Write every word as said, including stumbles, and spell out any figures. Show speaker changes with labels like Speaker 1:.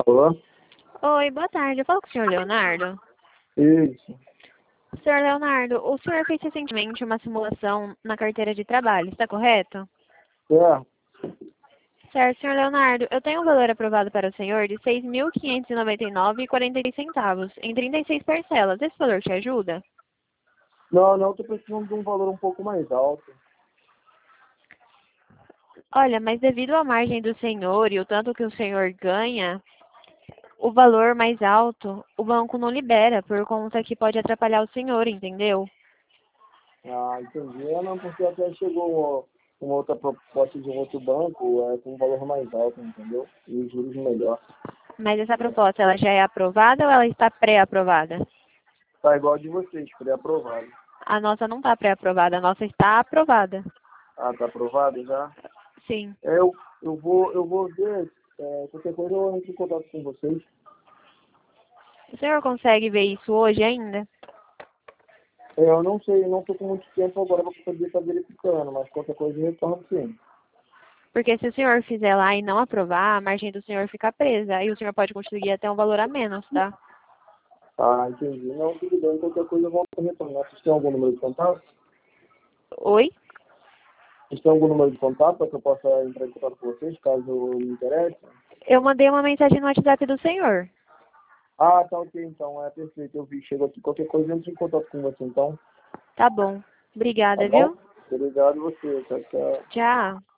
Speaker 1: Alô?
Speaker 2: Oi, boa tarde. Eu falo com o senhor Leonardo.
Speaker 1: Isso.
Speaker 2: senhor Leonardo, o senhor fez recentemente uma simulação na carteira de trabalho, está correto?
Speaker 1: Certo.
Speaker 2: Certo, senhor Leonardo. Eu tenho um valor aprovado para o senhor de seis mil quinhentos e noventa e nove reais e quarenta e seis centavos, em trinta e seis parcelas. Esse valor te ajuda?
Speaker 1: Não, não, estou precisando de um valor um pouco mais alto.
Speaker 2: Olha, mas devido à margem do senhor e o tanto que o senhor ganha, o valor mais alto, o banco não libera, por conta que pode atrapalhar o senhor, entendeu?
Speaker 1: Ah, entendi. É, não, porque até chegou uma, uma outra proposta de um outro banco é, com um valor mais alto, entendeu? E os juros melhor.
Speaker 2: Mas essa proposta, ela já é aprovada ou ela está pré-aprovada?
Speaker 1: Tá igual a de vocês, pré-aprovado.
Speaker 2: A nossa não está pré-aprovada, a nossa está aprovada.
Speaker 1: Ah, tá aprovado já?
Speaker 2: Sim.
Speaker 1: É, eu, eu, vou, eu vou ver, é, qualquer coisa eu entro em contato com vocês.
Speaker 2: O senhor consegue ver isso hoje ainda?
Speaker 1: É, eu não sei, não estou com muito tempo agora para poder estar verificando, mas qualquer coisa eu retorno sim.
Speaker 2: Porque se o senhor fizer lá e não aprovar, a margem do senhor fica presa. Aí o senhor pode conseguir até um valor a menos, tá?
Speaker 1: Ah, entendi. Não, tudo bem, qualquer coisa eu vou retornar. Vocês têm algum número de contato?
Speaker 2: Oi?
Speaker 1: Vocês têm algum número de contato para que eu possa entrar em contato com vocês, caso me interesse?
Speaker 2: Eu mandei uma mensagem no WhatsApp do senhor.
Speaker 1: Ah, tá ok, então. É perfeito. Eu vi, chego aqui. Qualquer coisa eu entro em contato com você, então.
Speaker 2: Tá bom.
Speaker 1: Tá
Speaker 2: Obrigada,
Speaker 1: bom?
Speaker 2: viu?
Speaker 1: Obrigado você. Tchau, tchau.
Speaker 2: Tchau.